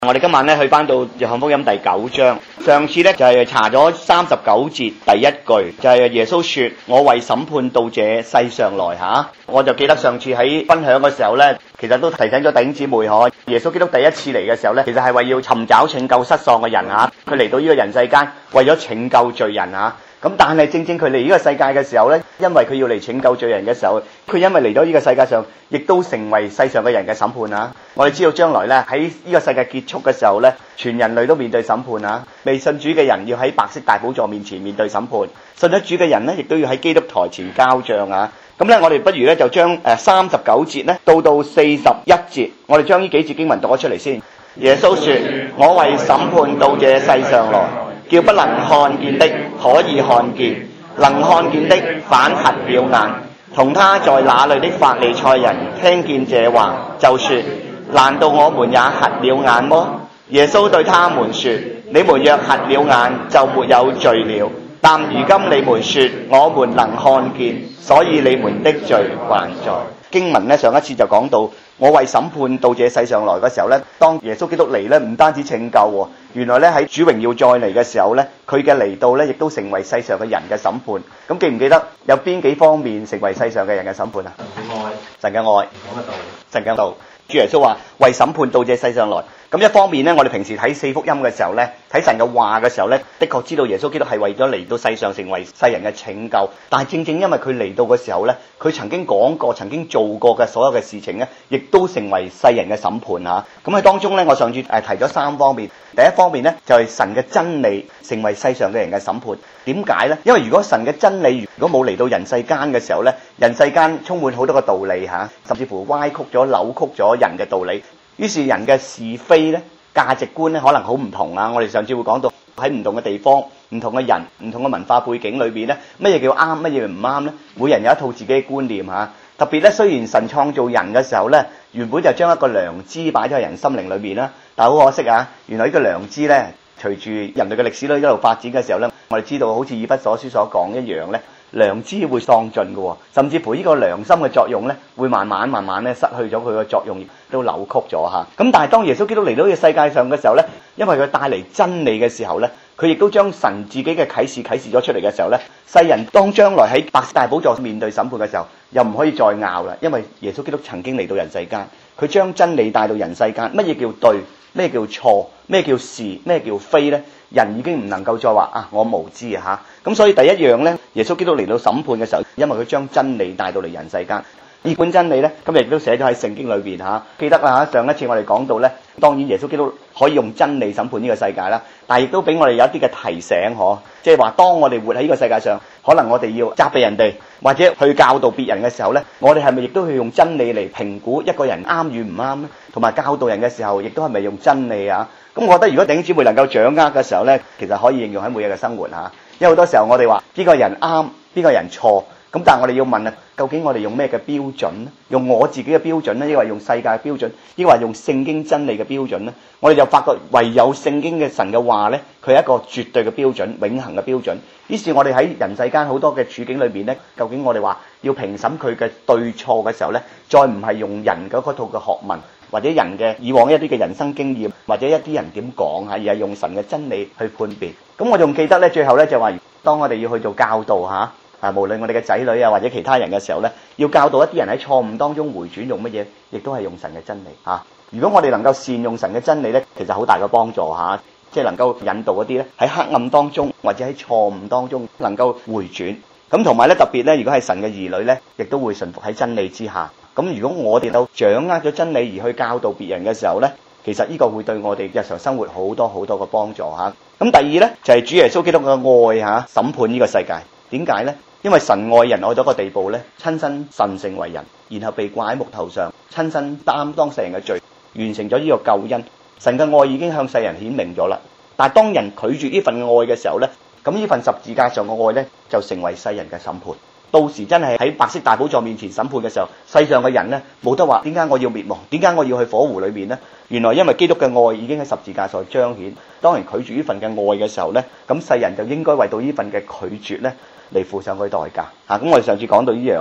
我哋今晚咧去翻到約翰福音第9章，上次咧就係查咗39節第一句，就係耶穌說：我為審判到這世上來吓。我就記得上次喺分享嘅時候咧，其實都提醒咗弟兄姊妹嗬，耶穌基督第一次嚟嘅時候咧，其實係為要尋找拯救失喪嘅人吓，佢嚟到呢個人世間為咗拯救罪人吓。咁但係正正佢嚟呢個世界嘅時候咧，因為佢要嚟拯救罪人嘅時候，佢因為嚟到呢個世界上，亦都成為世上嘅人嘅審判啊！我哋知道將來咧喺呢個世界結束嘅時候咧，全人類都面對審判啊！未信主嘅人要喺白色大寶座面前面對審判，信咗主嘅人咧，亦都要喺基督台前交賬啊！咁咧，我哋不如咧就將39節咧到41節，我哋將呢幾節經文讀咗出嚟先。耶穌說：我為審判到這世上來，叫不能看見的可以看見，能看見的反瞎了眼。同他在那裏的法利賽人聽見這話，就說：難道我們也瞎了眼麼？耶穌對他們說：你們若瞎了眼，就沒有罪了。但如今你們說我們能看見，所以你們的罪還在。經文咧上一次就講到，我為審判到這世上來嘅時候咧，當耶穌基督嚟咧，唔單止拯救喎，原來咧喺主榮耀再嚟嘅時候咧，佢嘅嚟到咧，亦都成為世上嘅人嘅審判。咁記唔記得有邊幾方面成為世上嘅人嘅審判啊？神嘅愛，神嘅道。主耶穌話為審判到這世上來。咁一方面咧，我哋平時睇四福音嘅時候咧，睇神嘅話嘅時候咧，的確知道耶穌基督係為咗嚟到世上成為世人嘅拯救。但係正正因為佢嚟到嘅時候咧，佢曾經講過、曾經做過嘅所有嘅事情咧，亦都成為世人嘅審判嚇。咁喺當中咧，我上次提咗3方面。第一方面咧，就係神嘅真理成為世上嘅人嘅審判。點解咧？因為如果神嘅真理如果冇嚟到人世間嘅時候咧，人世間充滿好多個道理嚇，甚至乎歪曲咗、扭曲咗人嘅道理。於是人嘅是非咧、價值觀咧，可能好唔同啊！我哋上次會講到喺唔同嘅地方、唔同嘅人、唔同嘅文化背景裏邊咧，乜嘢叫啱，乜嘢唔啱咧？每人有一套自己嘅觀念嚇。特別咧，雖然神創造人嘅時候咧，原本就將一個良知擺咗喺人心靈裏邊啦，但係好可惜啊！原來呢個良知咧，隨住人類嘅歷史咧一路發展嘅時候咧，我哋知道好似以弗所書所講一樣咧，良知會喪盡嘅，甚至乎呢個良心嘅作用咧，會慢慢咧失去咗佢嘅作用，都扭曲咗嚇。咁但係當耶穌基督嚟到呢個世界上嘅時候咧，因為佢帶嚟真理嘅時候咧，佢亦都將神自己嘅啟示咗出嚟嘅時候咧，世人當將來喺白色大寶座面對審判嘅時候，又唔可以再拗啦，因為耶穌基督曾經嚟到人世間，佢將真理帶到人世間。乜嘢叫對？咩叫錯？咩叫是？咩叫非咧？人已經唔能夠再話啊，我無知啊嚇。咁所以第一樣咧，耶穌基督嚟到審判嘅時候，因為佢將真理帶到嚟人世間。呢本真理咧，今日亦都寫咗喺聖經裏邊嚇。記得啦嚇，上一次我哋講到咧，當然耶穌基督可以用真理審判呢個世界啦，但係亦都俾我哋有一啲嘅提醒嗬，即係話當我哋活喺呢個世界上，可能我哋要責備人哋或者去教導別人嘅時候咧，我哋係咪亦都去用真理嚟評估一個人啱與唔啱咧？同埋教導人嘅時候，亦都係咪用真理啊？咁我覺得如果弟兄姊妹能夠掌握嘅時候咧，其實可以應用喺每日嘅生活嚇。因為好多時候我哋話邊個人啱，邊個人錯。咁但係我哋要問啊，究竟我哋用咩嘅標準呢？用我自己嘅標準呢，抑或用世界嘅標準，抑或用聖經真理嘅標準呢？我哋就發覺唯有聖經嘅神嘅話呢，佢係一個絕對嘅標準，永恆嘅標準。於是我哋喺人世間好多嘅處境裏邊呢，究竟我哋話要評審佢嘅對錯嘅時候呢，再唔係用人嗰套嘅學問，或者人嘅以往一啲嘅人生經驗，或者一啲人點講嚇，而係用神嘅真理去判別。咁我仲記得呢，最後呢就話，當我哋要去做教導嚇。無論我哋嘅仔女啊，或者其他人嘅時候咧，要教導一啲人喺錯誤當中回轉，用乜嘢，亦都係用神嘅真理嚇。如果我哋能夠善用神嘅真理咧，其實好大嘅幫助嚇，即係能夠引導一啲咧喺黑暗當中或者喺錯誤當中能夠回轉。咁同埋咧特別咧，如果係神嘅兒女咧，亦都會順服喺真理之下。咁如果我哋都掌握咗真理而去教導別人嘅時候咧，其實呢個會對我哋日常生活好多嘅幫助嚇。咁第二咧就係主耶穌基督嘅愛嚇，審判呢個世界。點解咧？因為神愛人愛到一個地步咧，親身神成為人，然後被掛喺木頭上，親身擔當世人嘅罪，完成咗呢個救恩。神嘅愛已經向世人顯明咗啦。但係當人拒絕呢份愛嘅時候咧，咁呢份十字架上嘅愛咧，就成為世人嘅審判。到時真係喺白色大寶座面前審判嘅時候，世上嘅人咧冇得話點解我要滅亡，點解我要去火湖裏面呢？原來因為基督嘅愛已經喺十字架上彰顯。當人拒絕呢份嘅愛嘅時候咧，咁世人就應該為到呢份嘅拒絕咧嚟付上佢代價嚇。咁我哋上次講到呢樣嚇。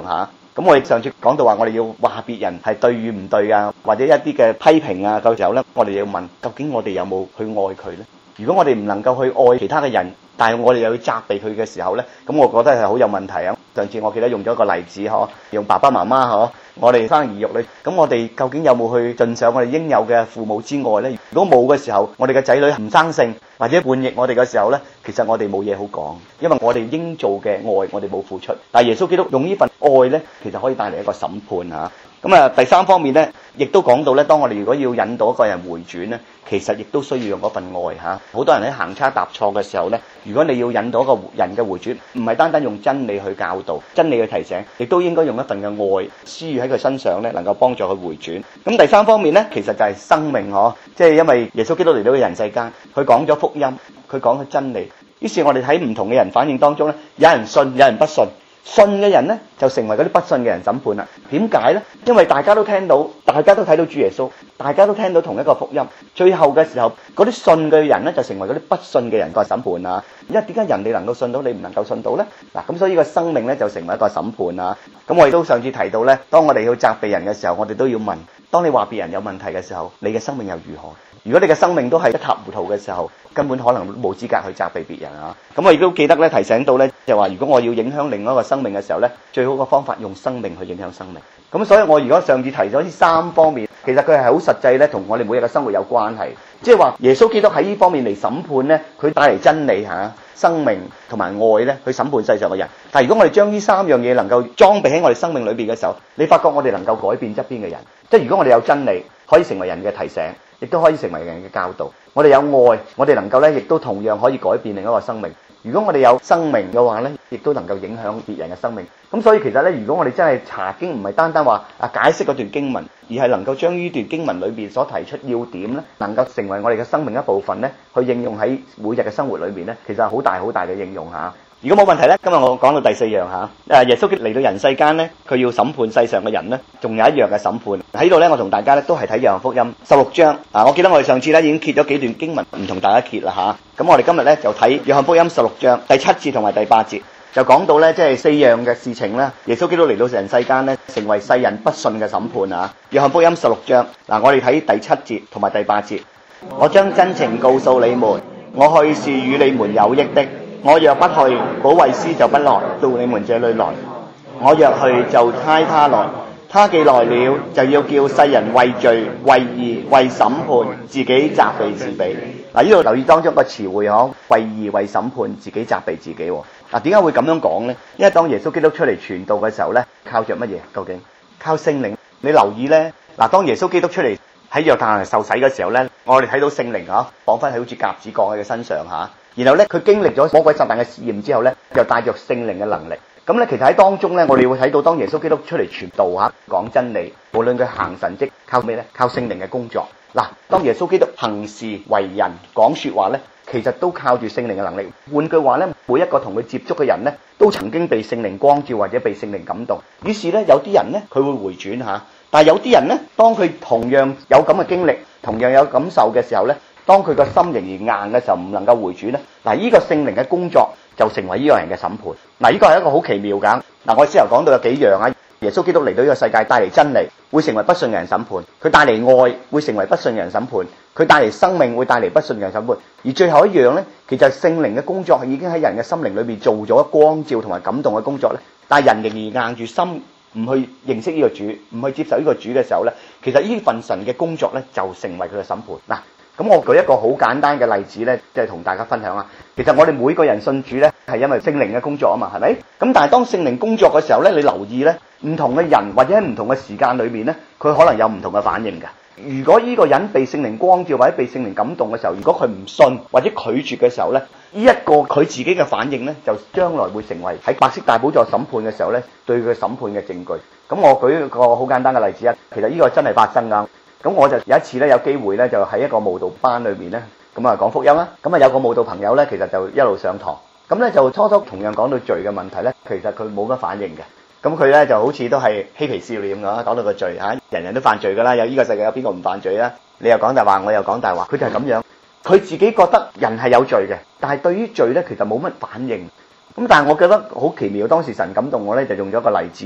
咁我哋上次講到話，我哋要話別人係對與唔對啊，或者一啲嘅批評啊嘅時候呢，我哋要問究竟我哋有冇去愛佢呢？如果我哋唔能夠去愛其他嘅人，但係我哋又要責備佢嘅時候呢，咁我覺得係好有問題啊！上次我記得用咗一個例子用爸爸媽媽我哋生兒育女，咁我哋究竟有冇去盡上我哋應有嘅父母之愛呢？如果冇嘅時候，我哋嘅仔女唔生性或者叛逆我哋嘅時候呢，其實我哋冇嘢好講，因為我哋應做嘅愛我哋冇付出。但係耶穌基督用呢份愛呢，其實可以帶嚟一個審判嚇。咁第三方面呢，亦都講到呢，當我哋如果要引導一個人回轉呢，其實亦都需要用嗰份愛嚇。好多人喺行差踏錯嘅時候呢，如果你要引導一個人嘅回轉，唔係單單用真理去教導、真理去提醒，亦都應該用一份嘅愛施予喺佢身上呢，能夠幫助佢回轉。咁第三方面呢，其實就係生命即係因為耶穌基督嚟到人世間，佢講咗福音，佢講咗真理。於是我哋喺唔同嘅人反應當中呢，有人信，有人不信。信嘅人呢，就成為嗰啲不信嘅人審判啦。點解呢？因為大家都聽到，大家都睇到主耶穌，大家都聽到同一個福音。最後嘅時候，嗰啲信嘅人呢，就成為嗰啲不信嘅人個審判啊。因為點解人哋能夠信到，你唔能夠信到呢？嗱，咁所以個生命呢，就成為一個審判啊。咁我亦都上次提到呢，當我哋要責備人嘅時候，我哋都要問：當你話別人有問題嘅時候，你嘅生命又如何？如果你嘅生命都係一塌糊塗嘅時候，根本可能冇資格去責備別人啊！咁我亦都記得咧，提醒到咧，就話如果我要影響另外一個生命嘅時候咧，最好嘅方法用生命去影響生命。咁所以我如果上次提咗呢三方面，其實佢係好實際咧，同我哋每日嘅生活有關係。即係話耶穌基督喺呢方面嚟審判咧，佢帶嚟真理生命同埋愛咧，去審判世上嘅人。但係如果我哋將呢三樣嘢能夠裝備喺我哋生命裏邊嘅時候，你發覺我哋能夠改變側邊嘅人。即係如果我哋有真理，可以成為人嘅提醒，亦都可以成為人嘅教導。我哋有愛，我哋能夠咧，亦都同樣可以改變另一個生命。如果我哋有生命嘅話咧，亦都能夠影響別人嘅生命。咁所以其實咧，如果我哋真係查經，唔係單單話解釋嗰段經文，而係能夠將呢段經文裏邊所提出要點咧，能夠成為我哋嘅生命一部分咧，去應用喺每日嘅生活裏邊咧，其實係好大好大嘅應用嚇。如果冇問題咧，今日我講到第四樣嚇，耶穌嚟到人世間咧，佢要審判世上嘅人咧，仲有一樣嘅審判喺度咧。我同大家咧都係睇約翰福音16章我記得我哋上次咧已經揭咗幾段經文，唔同大家揭啦嚇。咁我哋今日咧就睇約翰福音16章第7節同埋第8節，就講到咧即係4樣嘅事情咧，耶穌基督嚟到人世間咧，成為世人不信嘅審判啊。約翰福音16章我哋睇第7節同埋第8節。我將真情告訴你們，我去是與你們有益的。我若不去，保惠師就不來到你們這裏來；我若去，就差他來。他既來了，就要叫世人為罪、為義、為審判，自己責備自己。嗱，呢度留意當中個詞彙為義、為審判，自己責備自己。嗱，點解會咁樣講呢？因為當耶穌基督出嚟傳道嘅時候呢，靠着乜嘢？究竟靠聖靈？你留意呢，嗱，當耶穌基督出嚟喺約旦河受洗嘅時候呢，我哋睇到聖靈放翻係好似鴿子降喺佢身上然後咧，佢經歷咗魔鬼撒旦嘅試驗之後咧，又帶着聖靈嘅能力。咁咧，其實喺當中咧，我哋會睇到當耶穌基督出嚟傳道講真理，無論佢行神蹟，靠咩咧？靠聖靈嘅工作。嗱，當耶穌基督行事為人講說話咧，其實都靠住聖靈嘅能力。換句話咧，每一個同佢接觸嘅人咧，都曾經被聖靈光照或者被聖靈感動。於是咧，有啲人咧，佢會回轉但係有啲人咧，當佢同樣有咁嘅經歷，同樣有感受嘅時候咧，當佢個心仍然硬嘅時候，唔能夠回轉咧，嗱，呢個聖靈嘅工作就成為呢個人嘅審判。嗱，呢個係一個好奇妙㗎。嗱，我先頭講到有幾樣耶穌基督嚟到呢個世界，帶嚟真理，會成為不信嘅人審判；佢帶嚟愛，會成為不信嘅人審判；佢帶嚟生命，會帶嚟不信嘅人審判。而最後一樣咧，其實聖靈嘅工作已經喺人嘅心靈裏邊做咗光照同埋感動嘅工作咧，但係人仍然硬住心，唔去認識呢個主，唔去接受呢個主嘅時候咧，其實呢份神嘅工作咧，就成為佢嘅審判。嗱，咁我舉一個好簡單嘅例子咧，即係同大家分享其實我哋每個人信主咧，係因為聖靈嘅工作嘛，係咪？咁但係當聖靈工作嘅時候咧，你留意咧，唔同嘅人或者喺唔同嘅時間裏面咧，佢可能有唔同嘅反應㗎。如果呢個人被聖靈光照或者被聖靈感動嘅時候，如果佢唔信或者拒絕嘅時候咧，呢一個佢自己嘅反應咧，就將來會成為喺白色大寶座審判嘅時候咧，對佢審判嘅證據。咁我舉一個好簡單嘅例子其實呢個真係發生㗎。咁我就有一次咧，有機會咧，就喺一個慕道班裏面咧，咁講福音啦。咁有個慕道朋友咧，其實就一路上堂，咁咧就初同樣講到罪嘅問題咧，其實佢冇乜反應嘅。咁佢咧就好似都係嬉皮笑臉咁講到個罪人人都犯罪㗎啦，有呢個世界有邊個唔犯罪啊？你又講大話，我又講大話，佢就係咁樣。佢自己覺得人係有罪嘅，但係對於罪咧，其實冇乜反應。咁但係我覺得好奇妙，當時神感動我咧，就用咗個例子咧，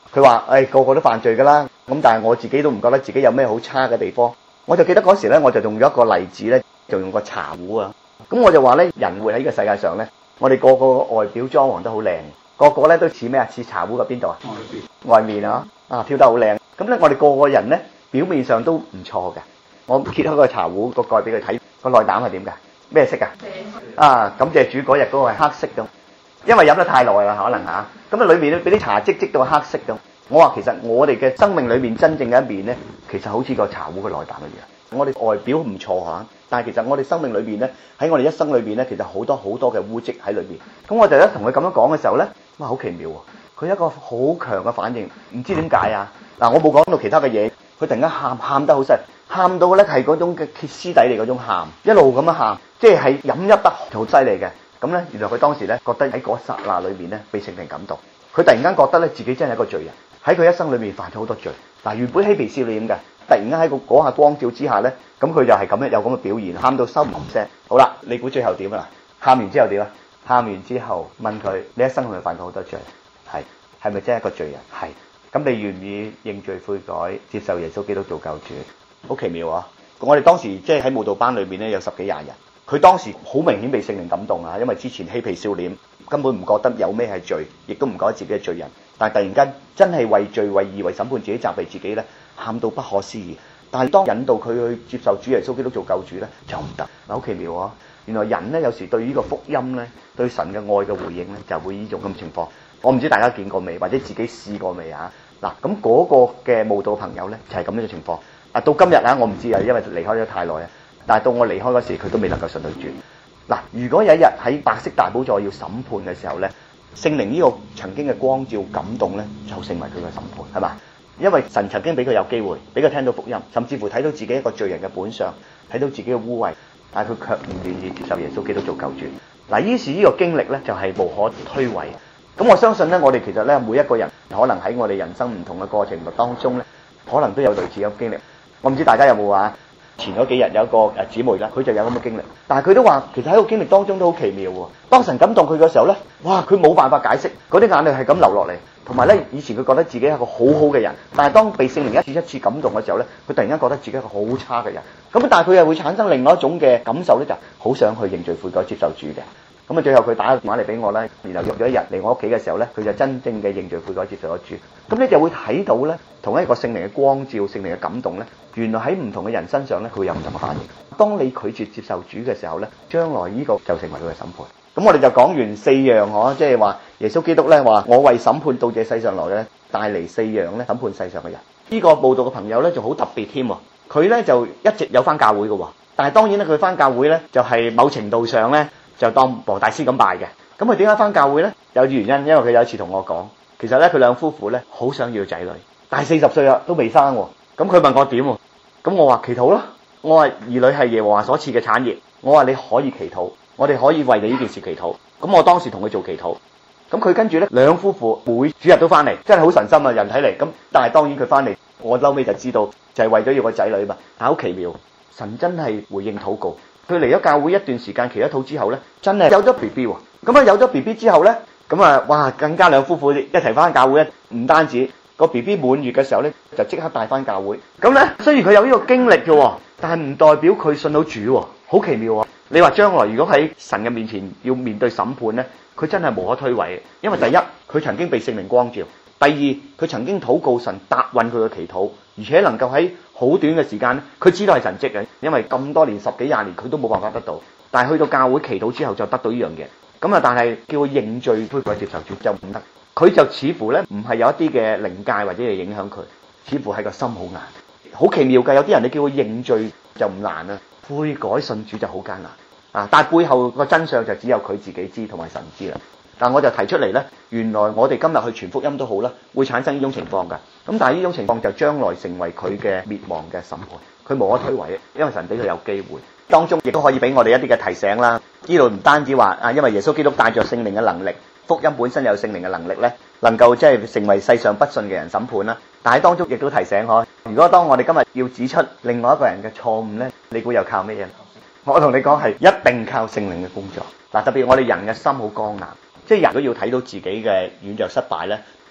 佢話個個都犯罪㗎啦，咁但係我自己都唔覺得自己有咩好差嘅地方。我就記得嗰時咧，我就用咗一個例子咧，就用個茶壺啊。咁我就話咧，人活喺呢個世界上咧，我哋個個外表裝潢都好靚，個個咧都似咩啊？似茶壺嘅邊度啊？外面啊，漂得好靚。咁咧，我哋個個人咧表面上都唔錯嘅。我揭開個茶壺個蓋俾佢睇，個內膽係點㗎？咩色啊？感謝主嗰日嗰個係黑色㗎，因為飲得太耐啦，可能嚇。咁啊，裏面咧俾啲茶漬積到黑色㗎。我話其實我哋嘅生命裏面真正嘅一面咧，其實好似個茶壺嘅內膽一樣。我哋外表唔錯嚇，但係其實我哋生命裏邊咧，喺我哋一生裏邊咧，其實好多好多嘅污漬喺裏邊。咁我就一同佢咁樣講嘅時候咧，哇，好奇妙喎！佢一個好強嘅反應，唔知點解啊？嗱，我冇講到其他嘅嘢，佢突然間喊得好犀利，喊到咧係嗰種嘅歇斯底里嗰種喊，一路咁樣喊，即係飲一得好犀利嘅。咁咧，原來佢當時咧覺得喺嗰剎那裏面咧被聖靈感動，佢突然間覺得咧自己真係一個罪人，喺佢一生裏面犯咗好多罪。嗱，原本嬉皮笑臉嘅，突然間喺嗰下光照之下咧，咁佢就係咁樣有咁嘅表現，喊到收唔聲。好啦，你估最後點啊？喊完之後點啊？喊完之後問佢：你一生係咪犯過好多罪？係咪真係一個罪人？係。咁你願意認罪悔改，接受耶穌基督做救主？好奇妙啊！我哋當時即係喺慕道班裏面咧有10幾20人，佢當時好明顯被聖靈感動啊，因為之前嬉皮笑臉，根本唔覺得有咩係罪，亦都唔覺得自己係罪人。但係突然間真係為罪為義為審判自己責備自己咧，喊到不可思議。但係當引導佢去接受主耶穌基督做救主咧，就唔得。好奇妙啊！原來人咧有時對呢個福音咧，對神嘅愛嘅回應咧，就會呢種咁情況。我唔知大家見過未，或者自己試過未啊？嗱，咁嗰個嘅慕道朋友咧就係咁樣嘅情況。到今日啊，我唔知啊，因為離開咗太耐啊。但係到我離開嗰時，佢都未能夠信到主。嗱，如果有一日喺白色大寶座要審判嘅時候咧，聖靈呢個曾經嘅光照感動咧，就成為佢嘅審判，係嘛？因為神曾經俾佢有機會，俾佢聽到福音，甚至乎睇到自己一個罪人嘅本相，睇到自己嘅污穢，但係佢卻唔願意接受耶穌基督做救主。嗱，於是呢個經歷咧就係無可推諉。咁我相信咧，我哋其實咧每一個人可能喺我哋人生唔同嘅過程當中咧，可能都有類似嘅經歷。我唔知大家有冇話？前嗰幾日有一個姊妹啦，佢就有咁嘅經歷，但係佢都話其實喺個經歷當中都好奇妙喎。當神感動佢嘅時候咧，哇！佢冇辦法解釋，嗰啲眼淚係咁流落嚟。同埋咧，以前佢覺得自己係個好好嘅人，但係當被聖靈一次一次感動嘅時候咧，佢突然間覺得自己係個好差嘅人。咁但係佢又會產生另外一種嘅感受咧，就係好想去認罪悔改接受主嘅。咁啊，最後佢打個電話嚟俾我咧，然後約咗一日嚟我屋企嘅時候咧，佢就真正嘅認罪悔改接受咗主。咁你就會睇到咧，同一個聖靈嘅光照、聖靈嘅感動咧，原來喺唔同嘅人身上咧，佢會有唔同嘅反應。當你拒絕接受主嘅時候咧，將來呢個就成為佢嘅審判。咁我哋就講完4樣即係話耶穌基督咧話：我為審判到這世上來咧，帶嚟4樣咧審判世上嘅人。呢個報道嘅朋友咧就好特別添喎，佢咧就一直有返教會嘅喎，但係當然咧佢返教會咧就係某程度上咧就當羅大師咁拜嘅。咁佢點解返教會咧？有原因，因為佢有一次同我講，其實咧佢兩夫婦咧好想要仔女，但係40歲啦都未生喎。咁佢問我點喎？咁我話祈禱啦。我話兒女係耶和華所賜嘅產業，我話你可以祈禱，我哋可以為你呢件事祈禱。咁我當時同佢做祈禱，咁佢跟住咧兩夫婦每主日都翻嚟，真係好神心啊！人睇嚟咁，但係當然佢翻嚟，我嬲尾就知道就係為咗要個仔女嘛。但係好奇妙，神真係回應禱告。佢嚟咗教會一段時間祈咗禱之後咧，真係有咗 BB 喎。咁啊有咗 BB 之後咧，咁啊哇更加兩夫婦一齊翻教會，唔單止個 BB 滿月嘅時候咧，就即刻帶翻教會。咁咧雖然佢有呢個經歷嘅，但係唔代表佢信到主喎，好奇妙啊！你話將來如果喺神嘅面前要面對審判咧，佢真係無可推諉嘅。因為第一，佢曾經被聖靈光照；第二，佢曾經禱告神答允佢嘅祈禱，而且能夠喺好短嘅時間咧，佢知道係神蹟嘅。因為咁多年10幾20年佢都冇辦法得到，但係去到教會祈禱之後就得到呢樣嘢。咁啊，但係叫佢認罪悔改接受主就唔得。佢就似乎咧唔係有一啲嘅靈界或者係影響佢，似乎係個心好硬。好奇妙㗎，有啲人你叫佢認罪就唔難啊，悔改信主就好艱難啊！但係背後個真相就只有佢自己知同埋神知啦。但我就提出嚟咧，原來我哋今日去傳福音都好啦，會產生呢種情況㗎。咁但係呢種情況就將來成為佢嘅滅亡嘅審判，佢無可推諉，因為神俾佢有機會。當中亦都可以俾我哋一啲嘅提醒啦。呢度唔單止話因為耶穌基督帶着聖靈嘅能力，福音本身有聖靈嘅能力咧，能夠即係成為世上不信嘅人審判啦。但係當中亦都提醒如果當我哋今日要指出另外一個人嘅錯誤咧，你估又靠咩嘢？我同你講係一定靠聖靈嘅工作。嗱，特別我哋人嘅心好剛硬，即係人都要睇到自己嘅軟弱失敗咧，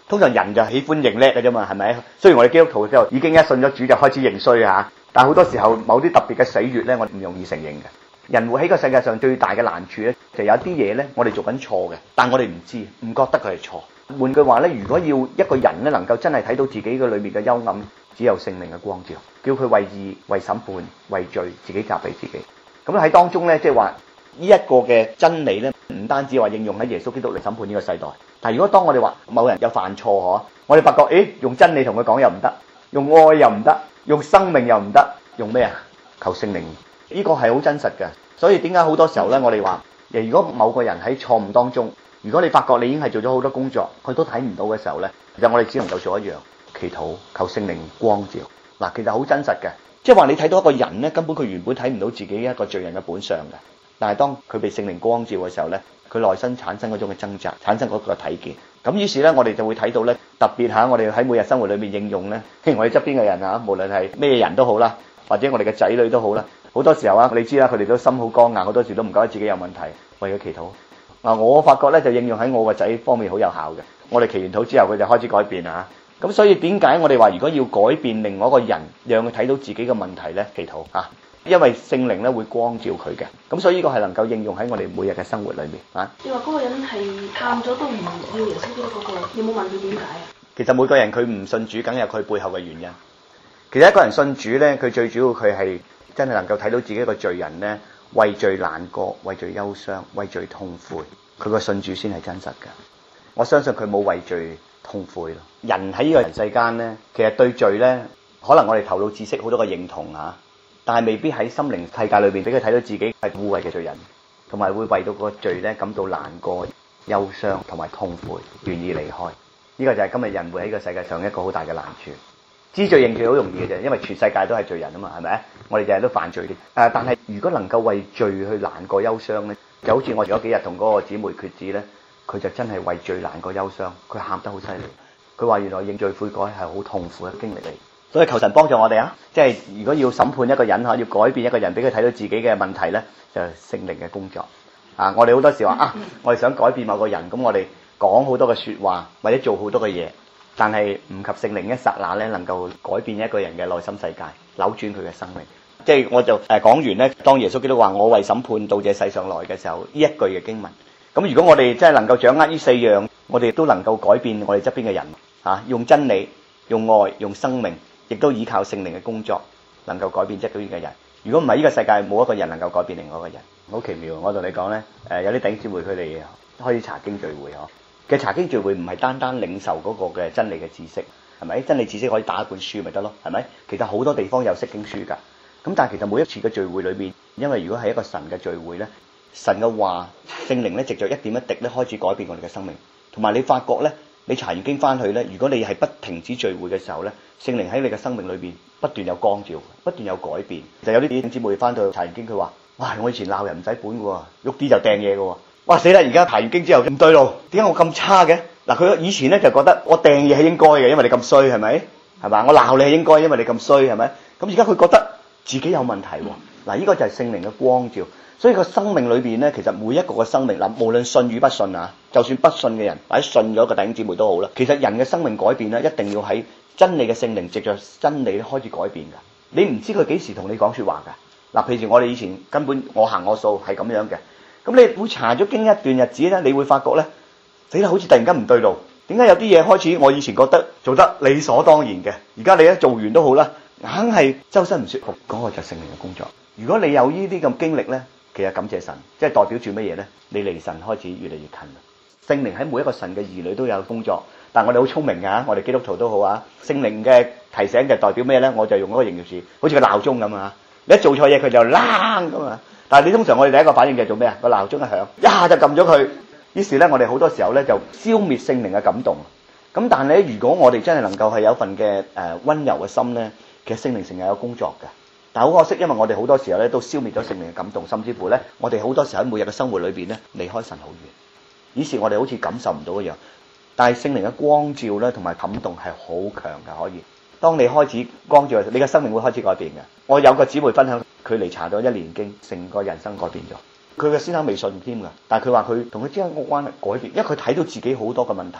通常人就喜歡認叻嘅啫嘛，係咪？雖然我哋基督徒之後已經一信咗主就開始認衰嚇，但係好多時候某啲特別嘅死穴咧，我哋唔容易承認嘅。人活喺個世界上最大嘅難處咧，就有啲嘢咧，我哋做緊錯嘅，但我哋唔知，唔覺得佢係錯。換句話咧，如果要一個人咧能夠真係睇到自己嘅裏面嘅幽暗，只有聖靈嘅光照，叫佢為義、為審判、為罪，自己責備自己。咁喺當中咧，即係話呢一個嘅真理咧，唔單止話應用喺耶穌基督嚟審判呢個世代。但係如果當我哋話某人有犯錯嗬，我哋發覺，用真理同佢講又唔得，用愛又唔得，用生命又唔得，用咩啊？求聖靈，呢個係好真實嘅。所以點解好多時候咧，我哋話，如果某個人喺錯誤當中，如果你發覺你已經係做咗好多工作，佢都睇唔到嘅時候咧，其實我哋只能夠做一樣，祈禱，求聖靈光照。嗱，其實好真實嘅，即係話你睇到一個人咧，根本佢原本睇唔到自己一個罪人嘅本相嘅，但係當佢被聖靈光照嘅時候咧，佢內心產生嗰種嘅掙扎，產生嗰個體驗。咁於是咧，我哋就會睇到咧，特別嚇我哋喺每日生活裏面應用咧，譬如我哋側邊嘅人嚇，無論係咩人都好啦，或者我哋嘅仔女都好啦，好多時候啊，你知啦，佢哋都心好剛硬，好多時都唔覺得自己有問題，為咗祈禱。我發覺咧就應用喺我個仔方面好有效嘅。我哋祈完禱之後，佢就開始改變啦。咁所以點解我哋話如果要改變另外一個人，讓佢睇到自己嘅問題咧，祈禱啊，因為聖靈咧會光照佢嘅。咁所以呢個係能夠應用喺我哋每日嘅生活裏面啊。 你話嗰個人係喊咗都唔要耶穌基督嗰個，有冇問佢點解啊？ 其實每個人佢唔信主，梗有佢背後嘅原因。其實一個人信主咧，佢最主要佢係真係能夠睇到自己一個罪人咧，為罪難過，為罪憂傷，為罪痛悔，佢個信主先係真實嘅。我相信佢冇為罪痛悔咯。人喺呢個人世間咧，其實對罪咧，可能我哋頭腦知識好多個認同嚇，但係未必喺心靈世界裏邊俾佢睇到自己係污穢嘅罪人，同埋會為到個罪咧感到難過、憂傷同埋痛悔，願意離開。呢個就係今日人會喺個世界上一個好大嘅難處。知罪認罪好容易嘅啫，因為全世界都係罪人啊嘛，係咪？我哋日日都犯罪啲。但係如果能夠為罪去難過憂傷咧，就好似我嗰幾日同嗰個姊妹決志咧，佢就真係為罪難過憂傷，佢喊得好犀利。佢話原來認罪悔改係好痛苦嘅經歷嚟，所以求神幫助我哋啊！即係如果要審判一個人嚇，要改變一個人，俾佢睇到自己嘅問題咧，就係聖靈嘅工作啊！我哋好多時話我哋想改變某個人，咁我哋講好多嘅説話，或者做好多嘅嘢。但係唔及聖靈一剎那咧，能夠改變一個人嘅內心世界，扭轉佢嘅生命。即係我就講完咧，當耶穌基督話我為審判到這世上來嘅時候，呢一句嘅經文。咁如果我哋真係能夠掌握呢四樣，我哋都能夠改變我哋側邊嘅人嚇，用真理、用愛、用生命，亦都依靠聖靈嘅工作，能夠改變側邊嘅人。如果唔係呢個世界冇一個人能夠改變另外一個人，好奇妙。我同你講咧，有啲弟兄姊妹佢哋開始查經聚會呵。嘅查經聚會唔係單單領受嗰個嘅真理嘅知識，係咪？真理知識可以打一本書咪得咯，係咪？其實好多地方有釋經書㗎。咁但係其實每一次嘅聚會裏面，因為如果係一個神嘅聚會咧，神嘅話聖靈咧藉著一點一滴咧開始改變我哋嘅生命。同埋你發覺咧，你查完經翻去咧，如果你係不停止聚會嘅時候咧，聖靈喺你嘅生命裏邊不斷有光照，不斷有改變。就有啲弟兄姊妹翻到查完經，佢話：哇！我以前鬧人唔使本嘅喎，喐啲就掟嘢嘅喎。哇死啦！而家排完經之後唔對路，點解我咁差嘅？嗱，佢以前咧就覺得我掟嘢係應該嘅，因為你咁衰，係咪？係嘛？我鬧你係應該，因為你咁衰，係咪？咁而家佢覺得自己有問題喎。嗱，呢個就係聖靈嘅光照。所以個生命裏邊咧，其實每一個嘅生命嗱，無論信與不信啊，就算不信嘅人或者信咗個弟兄姊妹都好啦。其實人嘅生命改變咧，一定要喺真理嘅聖靈藉著真理開始改變㗎。你唔知佢幾時同你講説話㗎。嗱，譬如我哋以前根本我行我素係咁樣嘅。咁你會查咗經一段日子咧，你會發覺咧，死啦，好似突然間唔對路。點解有啲嘢開始我以前覺得做得理所當然嘅，而家你一做完都好啦，硬係周身唔舒服。嗰個就係聖靈嘅工作。如果你有呢啲咁經歷咧，其實感謝神，即係代表住乜嘢咧？你離神開始越嚟越近。聖靈喺每一個神嘅兒女都有工作，但係我哋好聰明㗎，我哋基督徒都好啊。聖靈嘅提醒嘅代表咩咧？我就用嗰個形容詞，好似個鬧鐘咁啊！你一做錯嘢，佢就啷咁啊！但係你通常我哋第一個反應就係做咩啊？個鬧鐘一響，一下就撳咗佢。於是咧，我哋好多時候咧就消滅聖靈嘅感動。咁但係咧，如果我哋真係能夠係有份嘅溫柔嘅心咧，其實聖靈成日有工作嘅。但係好可惜，因為我哋好多時候咧都消滅咗聖靈嘅感動，甚至乎咧我哋好多時候喺每日嘅生活裏邊咧離開神好遠。於是我哋好似感受唔到一樣。但係聖靈嘅光照咧同埋感動係好強嘅，可以。當你開始光照，你嘅生命會開始改變嘅。我有個姊妹分享，佢嚟查咗1年經，成個人生改變咗。佢嘅先生未信添㗎，但係佢話佢同佢之間個關係改變，因為佢睇到自己好多嘅問題啊，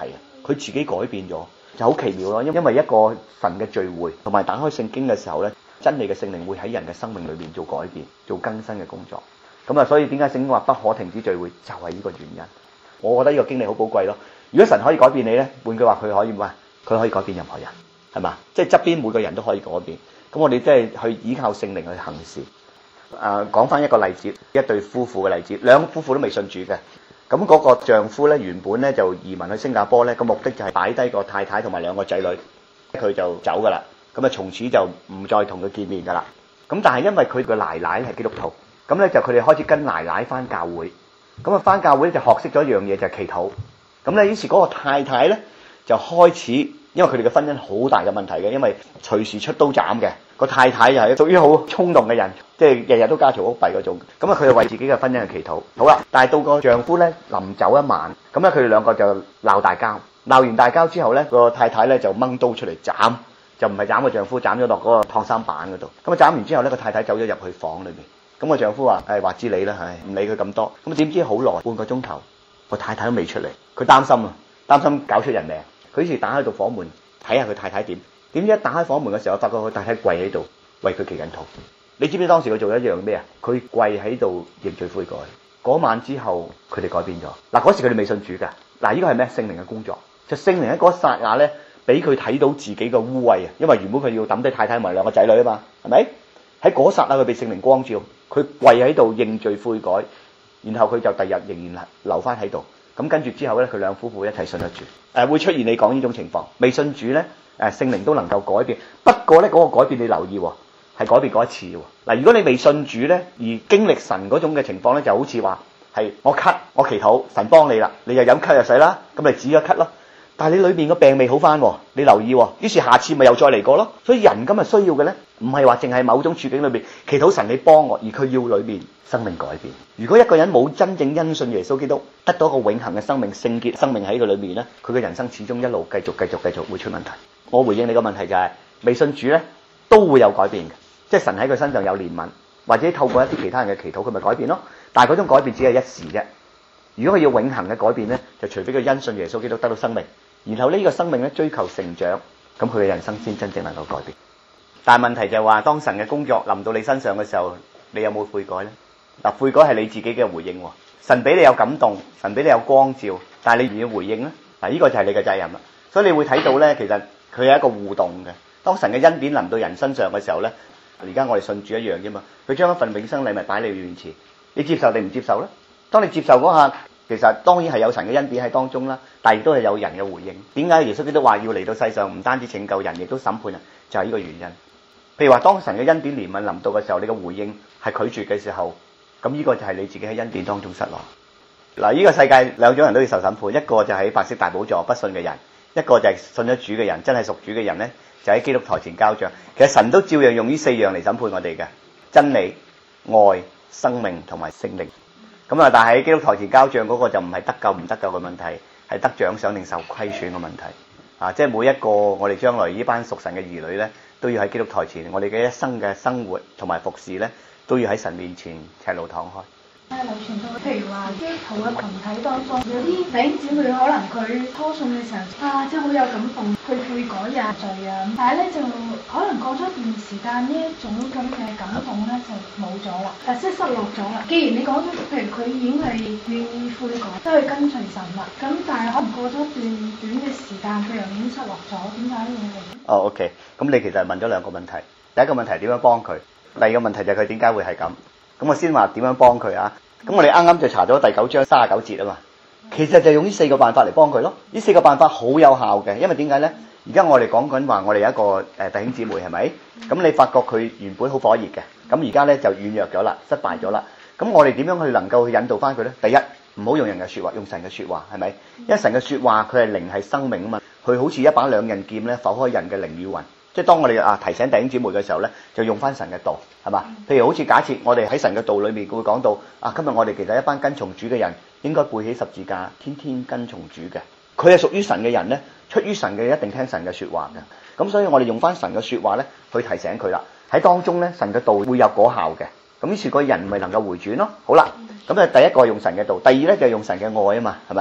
佢自己改變咗，就好奇妙咯。因為一個神嘅聚會同埋打開聖經嘅時候咧，真理嘅聖靈會喺人嘅生命裏面做改變、做更新嘅工作。咁啊，所以點解聖經話不可停止聚會，就係呢個原因。我覺得呢個經歷好寶貴咯。如果神可以改變你咧，換句話佢可以咩？佢可以改變任何人，係嘛？即係側邊每個人都可以改變。咁我哋即係去依靠聖靈去行事。講翻一個例子，一對夫婦嘅例子，兩個夫婦都未信主嘅。咁嗰個丈夫咧，原本咧就移民去新加坡咧，個目的就係擺低個太太同埋兩個仔女，佢就走噶啦。咁啊，從此就唔再同佢見面噶啦。咁但係因為佢個奶奶係基督徒，咁咧就佢哋開始跟奶奶翻教會。咁啊，翻教會就學識咗一樣嘢，就係祈禱。咁咧，於是嗰個太太咧就開始，因為佢哋嘅婚姻好大嘅問題嘅，因為隨時出刀斬嘅。個太太又係屬於好衝動嘅人，即係日日都家嘈屋閉嗰種。咁啊，佢就為自己嘅婚姻去祈禱。好啦，但係到個丈夫咧臨走一晚，咁咧佢哋兩個就鬧大交。鬧完大交之後咧，個太太咧就掹刀出嚟斬，就唔係斬個丈夫，斬咗落嗰個燙衫板嗰度。咁啊，斬完之後咧，個太太走咗入去房裏面。咁個丈夫話：話知你啦，唔理佢咁多。咁點知好耐，半個鐘頭，個太太都未出嚟。佢擔心啊，擔心搞出人命。佢於是打開道房門睇下佢太太點。點知一打開房門嘅時候，發覺佢太太跪喺度為佢祈緊禱。你知唔知當時佢做一樣咩啊？佢跪喺度認罪悔改。嗰晚之後，佢哋改變咗。嗱，嗰時佢哋未信主㗎。嗱，呢個係咩？聖靈嘅工作。就聖靈喺嗰一剎那咧，俾佢睇到自己嘅污穢啊！因為原本佢要抌低太太同埋兩個仔女啊嘛，係咪？喺嗰剎那佢被聖靈光照，佢跪喺度認罪悔改，然後佢就第日仍然留翻喺度。咁跟住之後咧，佢兩夫婦一齊信得主。會出現你講呢種情況，未信主咧，聖靈都能夠改變。不過咧，嗰個改變你留意喎，係改變過一次喎。嗱，如果你未信主咧，而經歷神嗰種嘅情況咧，就好似話係我咳，我祈禱，神幫你啦，你就飲咳藥水啦，咁你止咗咳咯。但係你裏面個病未好翻，你留意喎，於是下次咪又再嚟過咯。所以人今日需要嘅咧，唔係話淨係某種處境裏面祈禱神你幫我，而佢要裏面生命改變。如果一個人冇真正因信耶穌基督，得到一個永恆嘅生命、聖潔生命喺佢裏面咧，佢嘅人生始終一路繼續會出問題。我回應你個問題就係，未信主咧都會有改變嘅，即係神喺佢身上有憐憫，或者透過一啲其他人嘅祈禱，佢咪改變咯。但係嗰種改變只係一時啫。如果佢要永恆嘅改變咧，就除非佢因信耶穌基督得到生命，然後呢個生命咧追求成長，咁佢嘅人生先真正能夠改變。但係問題就係話，當神嘅工作臨到你身上嘅時候，你有冇悔改咧？嗱，悔改係你自己嘅回應喎。神俾你有感動，神俾你有光照，但係你願意回應咧？嗱，呢個就係你嘅責任啦。所以你會睇到咧，其實佢係一個互動嘅。當神嘅恩典臨到人身上嘅時候咧，而家我哋信主一樣啫嘛。佢將一份永生禮物擺你面前，你接受定唔接受咧？當你接受嗰下，其實當然係有神嘅恩典喺當中啦，但係亦都係有人嘅回應。點解耶穌基督話要嚟到世上，唔單止拯救人，亦都審判人，就係呢個原因。譬如話，當神嘅恩典憐憫臨到嘅時候，你嘅回應係拒絕嘅時候，咁呢個就係你自己喺恩典當中失落。嗱，呢個世界兩種人都要受審判，一個就喺白色大寶座不信嘅人，一個就係信咗主嘅人，真係屬主嘅人咧，就喺基督台前交賬。其實神都照樣用呢四樣嚟審判我哋嘅：真理、愛、生命同埋聖靈。咁啊，但係喺基督台前交賬嗰個就唔係得救唔得救嘅問題，係得獎賞定受虧損嘅問題。即係每一個我哋將來呢班屬神嘅兒女咧，都要喺基督台前，我哋嘅一生嘅生活同埋服侍咧，都要喺神面前赤露敞開。 流傳到，譬如話基督徒嘅群體當中，有啲弟兄姊妹可能佢初信嘅時候即係好有感動，去悔改啊罪啊，但係咧就可能過咗一段時間，呢一種咁嘅感動咧就冇咗啦，即係失落咗啦。既然你講咗，譬如佢已經係願意悔改，都去跟隨神啦，咁但係可能過咗一段短嘅時間，佢又已經失落咗，點解會 OK， 咁你其實問咗兩個問題，第一個問題點樣幫佢，第二個問題就係佢點解會係咁。咁我先話點樣幫佢啊？咁我哋啱啱就查咗第9章39節啊嘛，其實就用呢4個辦法嚟幫佢咯。呢4個辦法好有效嘅，因為點解咧？而家我哋講緊話，我哋有一個弟兄姊妹係咪？咁你發覺佢原本好火熱嘅，咁而家咧就軟弱咗啦，失敗咗啦。咁我哋點樣去能夠去引導翻佢咧？第一，唔好用人嘅説話，用神嘅説話，係咪？因為神嘅説話佢係靈係生命啊嘛，佢好似一把兩刃劍咧，剖開人嘅靈與魂。即係當我哋提醒弟兄姊妹嘅時候咧，就用翻神嘅道，係嘛？譬如好似假設我哋喺神嘅道裏面會講到今日我哋其實一班跟從主嘅人，應該背起十字架，天天跟從主嘅。佢係屬於神嘅人咧，出於神嘅一定聽神嘅説話嘅。咁所以我哋用翻神嘅説話咧，去提醒佢啦。喺當中咧，神嘅道會有果效嘅。咁於是個人咪能夠回轉咯。好啦，咁第一個用神嘅道，第二咧就係用神嘅愛啊嘛，係咪啊？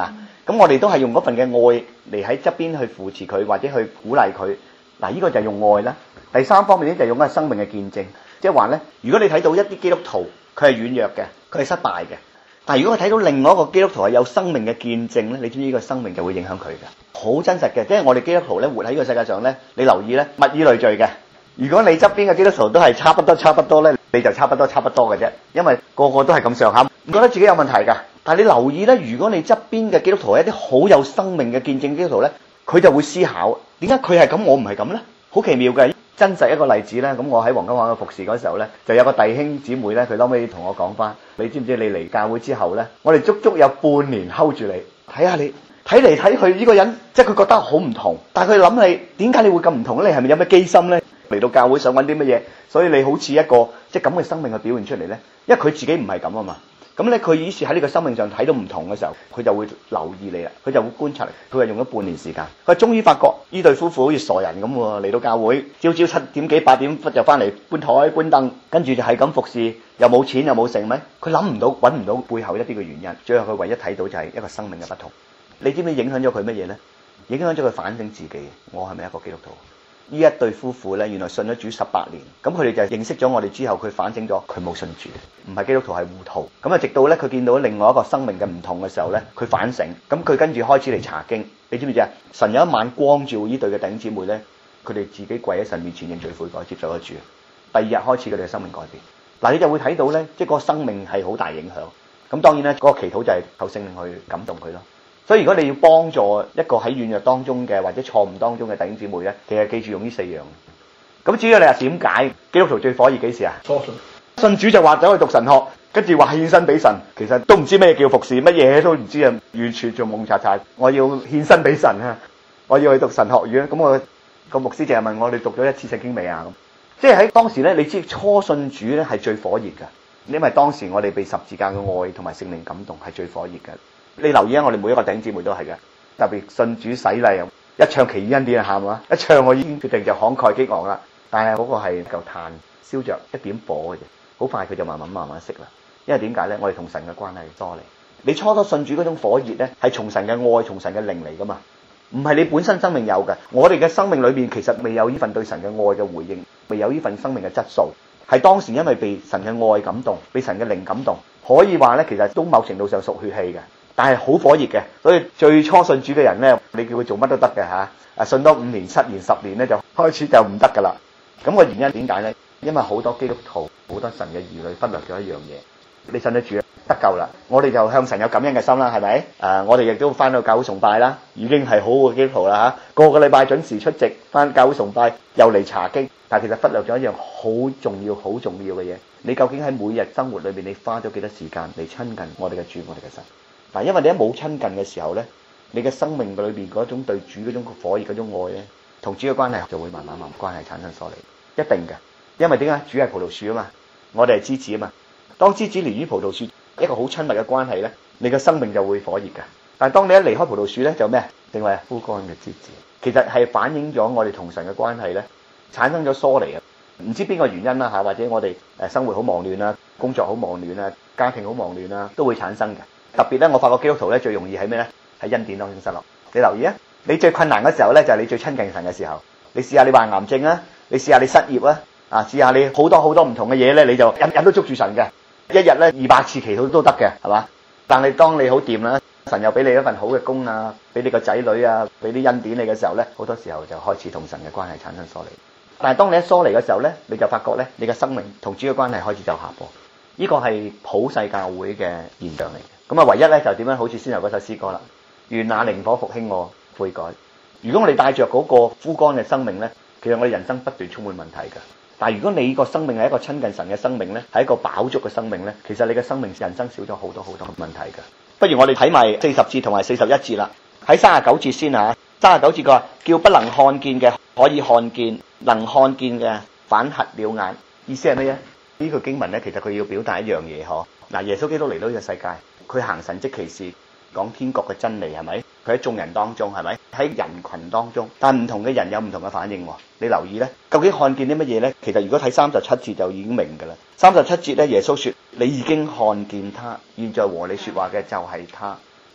咁我哋都係用嗰份嘅愛嚟喺側邊去扶持佢，或者去鼓勵佢。嗱，呢個就係用愛啦。第三方面咧就係用嗰個生命嘅見證，即係話咧，如果你睇到一啲基督徒佢係軟弱嘅，佢係失敗嘅，但係如果佢睇到另外一個基督徒係有生命嘅見證咧，你知唔知呢個生命就會影響佢嘅？好真實嘅，即係我哋基督徒咧活喺呢個世界上咧，你留意咧，物以類聚嘅。如果你側邊嘅基督徒都係差不多咧，你就差不多嘅啫，因為個個都係咁上下，唔覺得自己有問題㗎。但係你留意咧，如果你側邊嘅基督徒係一啲好有生命嘅見證基督徒咧，佢就會思考點解佢係咁，我唔係咁咧？好奇妙嘅。真實一個例子咧，咁我喺黃金環嘅服侍嗰時候咧，就有個弟兄姊妹咧，佢後尾同我講翻，你知唔知你嚟教會之後咧，我哋足足有半年 hold 住你，睇下你睇嚟睇去呢個人，即係佢覺得好唔同，但係佢諗你點解你會咁唔同咧？你係咪有咩機心咧？嚟到教會想揾啲乜嘢？所以你好似一個即係咁嘅生命去表現出嚟咧，因為佢自己唔係咁啊嘛。咁咧，佢於是喺呢個生命上睇到唔同嘅時候，佢就會留意你啦，佢就會觀察你。佢係用咗半年時間，佢終於發覺呢對夫婦好似傻人咁喎，嚟到教會，朝朝7點幾8點就翻嚟搬台搬凳，跟住就係咁服侍，又冇錢又冇剩咩？佢諗唔到揾唔到背後一啲嘅原因，最後佢唯一睇到就係一個生命嘅不同。你知唔知影響咗佢乜嘢咧？影響咗佢反省自己，我係咪一個基督徒？呢一對夫婦咧，原來信咗主18年，咁佢哋就認識咗我哋之後，佢反省咗，佢冇信主，唔係基督徒係糊塗。咁啊，直到咧佢見到另外一個生命嘅唔同嘅時候咧，佢反省，咁佢跟住開始嚟查經。你知唔知啊？神有一晚光照呢對嘅弟兄姊妹咧，佢哋自己跪喺神面前認罪悔改，接受咗主。第二日開始佢哋嘅生命改變。嗱，你就會睇到咧，即係嗰個生命係好大影響。咁當然咧，嗰個祈禱就係求聖靈去感動佢咯。所以如果你要幫助一個喺軟弱當中嘅或者錯誤當中嘅弟兄姊妹咧，其實記住用呢4樣。咁至於你話點解基督徒最火熱幾時啊？初信主就話走去讀神學，跟住話獻身俾神，其實都唔知咩叫服侍，乜嘢都唔知啊，完全做懵查查。我要獻身俾神啊，我要去讀神學院。咁我個牧師淨係問我哋讀咗一次聖經未啊？咁即係喺當時咧，你知初信主咧係最火熱㗎，因為當時我哋被十字架嘅愛同埋聖靈感動係最火熱嘅。你留意下，我哋每一個弟兄姊妹都係嘅，特別信主洗禮，一唱奇異恩典就喊啊！一唱我已經決定就慷慨激昂啦。但係嗰個係嚿炭燒着一點火嘅啫，好快佢就慢慢熄啦。因為點解咧？我哋同神嘅關係疏離。你初信主嗰種火熱咧，係從神嘅愛、從神嘅靈嚟噶嘛，唔係你本身生命有嘅。我哋嘅生命裏邊其實未有呢份對神嘅愛嘅回應，未有呢份生命嘅質素，係當時因為被神嘅愛感動，被神嘅靈感動，可以話咧，其實都某程度上屬血氣嘅。但係好火熱嘅，所以最初信主嘅人咧，你叫佢做乜都得嘅嚇。信多5年、7年、10年咧，就開始就唔得噶啦。咁個原因點解咧？因為好多基督徒、好多神嘅兒女忽略咗一樣嘢。你信得主得救啦，我哋就向神有感恩嘅心啦，係咪？我哋亦都翻到教會崇拜啦，已經係好嘅基督徒啦嚇。個禮拜準時出席翻教會崇拜，又嚟查經，但係其實忽略咗一樣好重要嘅嘢。你究竟喺每日生活裏邊，你花咗幾多時間嚟親近我哋嘅主、我哋嘅神？嗱，因為你一冇親近嘅時候咧，你嘅生命裏邊嗰種對主嗰種火熱嗰種愛咧，同主嘅關係就會慢慢關係產生疏離，一定嘅。因為點解？主係葡萄樹啊嘛，我哋係枝子啊嘛。當枝子連於葡萄樹一個好親密嘅關係咧，你嘅生命就會火熱嘅。但係當你一離開葡萄樹咧，就咩？定為枯乾嘅枝子。其實係反映咗我哋同神嘅關係咧，產生咗疏離啊。唔知邊個原因啦嚇，或者我哋生活好忙亂啊，工作好忙亂啊，家庭好忙亂啊，都會產生嘅。特別咧，我發覺基督徒咧最容易係咩咧？喺恩典當中失落。你留意啊，你最困難嘅時候咧，就係你最親近神嘅時候。你試下你患癌症啊，你試下你失業啊，試下你好多唔同嘅嘢咧，你就日都捉住神嘅，一日咧200次祈禱都得嘅，係嘛？但係當你好掂啦，神又俾你一份好嘅工啊，俾你個仔女啊，俾啲恩典你嘅時候咧，好多時候就開始同神嘅關係產生疏離。但係當你一疏離嘅時候咧，你就發覺咧，你嘅生命同主嘅關係開始走下坡。呢個係普世教會嘅現象嚟嘅。咁啊，唯一咧就點樣？好似先有嗰首詩歌啦，願那靈火復興我悔改。如果我哋帶着嗰個枯乾嘅生命咧，其實我哋人生不斷充滿問題㗎。但係如果你個生命係一個親近神嘅生命咧，係一個飽足嘅生命咧，其實你嘅生命人生少咗好多問題㗎。不如我哋睇埋40節同埋41節啦。喺39節先嚇，39節佢話叫不能看見嘅可以看見，能看見嘅反瞎了眼。意思係咩咧？呢個經文咧，其實佢要表達一樣嘢嗬。嗱，耶穌基督嚟到呢個世界，佢行神蹟奇事，講天國嘅真理係咪？佢喺眾人當中係咪？喺人群當中，但唔同嘅人有唔同嘅反應喎。你留意咧，究竟看見啲乜嘢咧？其實如果睇37節就已經明㗎啦。37節咧，耶穌說：你已經看見他，現在和你說話嘅就係他。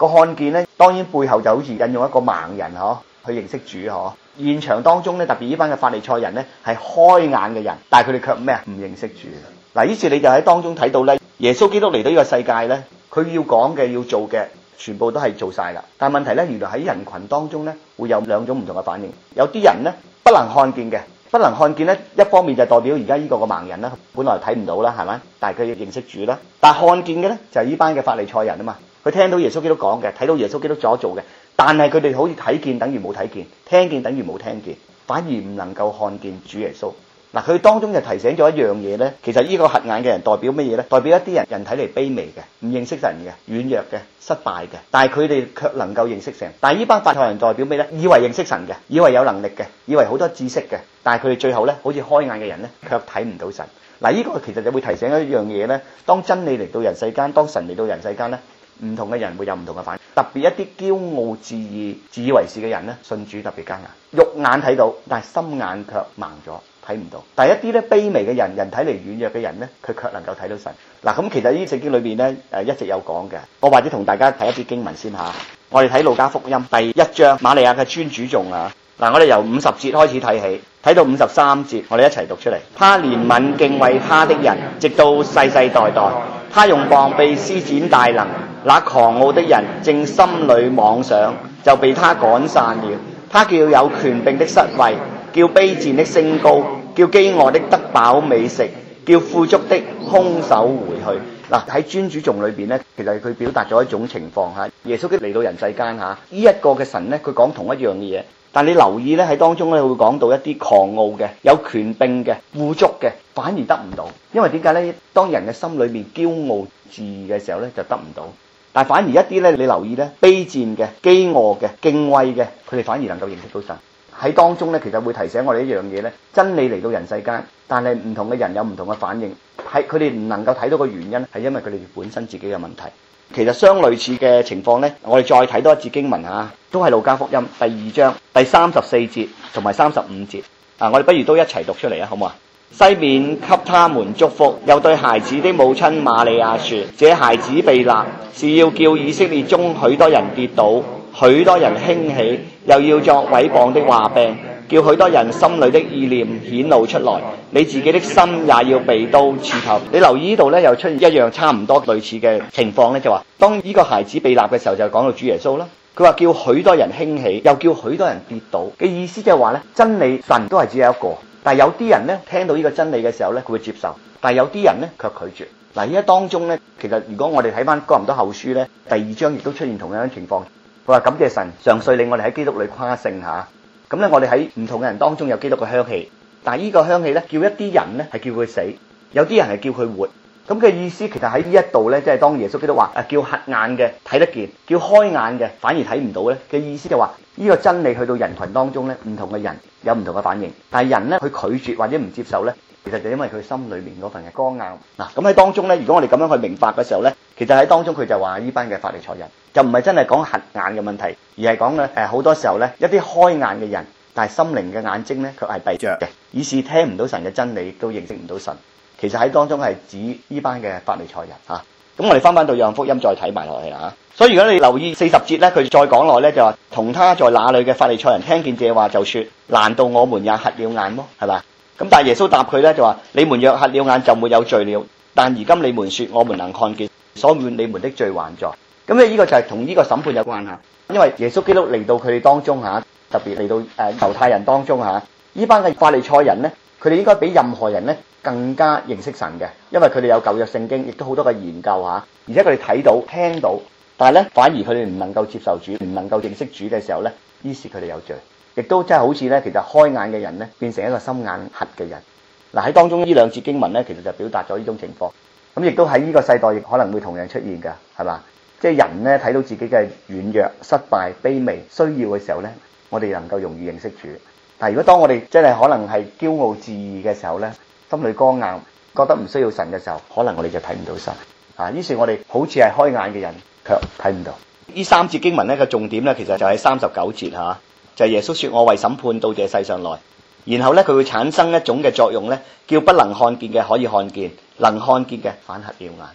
個看見咧，當然背後就好似引用一個盲人去認識主。現場當中咧，特別呢班嘅法利賽人咧係開眼嘅人，但係佢哋卻咩啊？唔認識主。嗱，於是你就喺當中睇到咧，耶穌基督嚟到呢個世界咧，佢要講嘅要做嘅全部都係做晒啦。但係問題咧，原來喺人群當中咧會有兩種唔同嘅反應。有啲人咧不能看見嘅，不能看見咧，一方面就代表而家呢個盲人啦，本來睇唔到啦，係咪？但係佢要認識主啦。但係看見嘅咧就係呢班嘅法利賽人啊嘛，佢聽到耶穌基督講嘅，睇到耶穌基督所做嘅。但係佢哋好似睇見等於冇睇見，聽見等於冇聽見，反而唔能夠看見主耶穌。嗱，佢當中就提醒咗一樣嘢咧，其實呢個瞎眼嘅人代表乜嘢咧？代表一啲人睇嚟卑微嘅，唔認識神嘅，軟弱嘅，失敗嘅，但係佢哋卻能夠認識神。但係呢班法利賽人代表咩咧？以為認識神嘅，以為有能力嘅，以為好多知識嘅，但係佢哋最後咧，好似開眼嘅人咧，卻睇唔到神。嗱，呢個其實就會提醒一樣嘢咧，當真理嚟到人世間，當神嚟到人世間咧，唔同嘅人會有唔同嘅反應，特別一啲驕傲自義、自以為是嘅人咧，信主特別艱難，肉眼睇到，但係心眼卻盲咗，睇唔到。但係一啲咧卑微嘅人，人睇嚟軟弱嘅人咧，佢卻能夠睇到神。嗱，咁其實呢啲聖經裏邊咧，一直有講嘅。我或者同大家睇一啲經文先嚇。我哋睇路加福音第1章，瑪利亞嘅尊主頌啊。嗱，我哋由50節開始睇起，睇到53節，我哋一齊讀出嚟。他憐憫敬畏他的人，直到世世代代。他用膀臂施展大能，那狂傲的人正心裏妄想，就被他趕散了。他叫有權柄的失位，叫卑賤的升高，叫飢餓的得飽美食，叫富足的空手回去。嗱，喺尊主頌裏邊咧，其實佢表達咗一種情況嚇。耶穌基督嚟到人世間嚇，呢一個嘅神咧，佢講同一樣嘅嘢。但你留意咧，喺當中咧會講到一啲狂傲嘅、有權柄嘅、富足嘅，反而得唔到。因為點解咧？當人嘅心裏面驕傲自義嘅時候咧，就得唔到。但反而一啲咧，你留意咧，卑賤嘅、飢餓嘅、敬畏嘅，佢哋反而能夠認識到神。喺當中咧，其實會提醒我哋一樣嘢咧，真理嚟到人世間，但係唔同嘅人有唔同嘅反應，係佢哋唔能夠睇到個原因，係因為佢哋本身自己嘅問題。其實相類似嘅情況咧，我哋再睇多一節經文嚇，都係路加福音第2章第34節同埋35節。我哋不如都一齊讀出嚟啊，好唔好啊？西面給他們祝福，又對孩子的母親瑪利亞說：這孩子被立，是要叫以色列中許多人跌倒，許多人興起，又要作毀謗的話柄，叫許多人心裏的意念顯露出來。你自己的心也要被刀刺透。你留意呢度咧，又出現一樣差唔多類似嘅情況咧，就話當呢個孩子被立嘅時候，就講到主耶穌啦。佢話叫許多人興起，又叫許多人跌倒嘅意思，就係話咧，真理神都係只有一個，但係有啲人咧聽到呢個真理嘅時候咧，佢會接受，但係有啲人咧卻拒絕。嗱，呢一當中咧，其實如果我哋睇翻哥林多後書咧，第2章亦都出現同樣嘅情況。佢話感謝神，常歲令我哋喺基督裏誇勝嚇。咁咧，我哋喺唔同嘅人當中有基督嘅香氣，但係呢個香氣咧，叫一啲人咧係叫佢死，有啲人係叫佢活。咁嘅意思其實喺呢一度咧，即係當耶穌基督話叫瞎眼嘅睇得見，叫開眼嘅反而睇唔到咧嘅意思，就話呢個真理去到人群當中咧，唔同嘅人有唔同嘅反應，但係人咧佢拒絕或者唔接受咧，其實就因為佢心裏面嗰份嘅剛硬。嗱，咁喺當中咧，如果我哋咁樣去明白嘅時候咧，其實喺當中佢就話呢班嘅法利賽人就唔係真係講瞎眼嘅問題，而係講咧好多時候咧一啲開眼嘅人，但係心靈嘅眼睛咧卻係閉着嘅，以是聽唔到神嘅真理，亦都認識唔到神。其實喺當中係指呢班嘅法利賽人嚇。咁我哋翻到約翰福音再睇埋落去啦。所以如果你留意40節咧，佢再講落咧就話，同他在那裏嘅法利賽人聽見這話就說：難道我們也瞎了眼麼？係嘛？咁但係耶穌答佢咧就話：你們若瞎了眼就沒有罪了。但而今你們說我們能看見，所以你們的罪還在。咁咧呢個就係同呢個審判有關嚇。因為耶穌基督嚟到佢哋當中嚇，特別嚟到猶太人當中嚇，呢班嘅法利賽人咧，佢哋應該比任何人咧更加認識神嘅，因為佢哋有舊約聖經，亦都好多嘅研究嚇，而且佢哋睇到聽到，但係咧反而佢哋唔能夠接受主，唔能夠認識主嘅時候咧，於是佢哋有罪，亦都真係好似咧，其實開眼嘅人咧變成一個心眼瞎嘅人。嗱，喺當中呢兩節經文咧，其實就表達咗呢種情況。咁亦都喺呢個世代亦可能會同樣出現㗎，係嘛？即係人咧睇到自己嘅軟弱、失敗、卑微、需要嘅時候咧，我哋能夠容易認識主。但係如果當我哋真係可能係驕傲自義嘅時候咧，心裏剛硬，覺得唔需要神嘅時候，可能我哋就睇唔到神啊。於是我哋好似係開眼嘅人，卻睇唔到。呢3節經文咧嘅重點咧，其實就喺39節嚇，就係耶穌說：我為審判到這世上來。然後咧，佢會產生一種嘅作用咧，叫不能看見嘅可以看見，能看見嘅反瞎了眼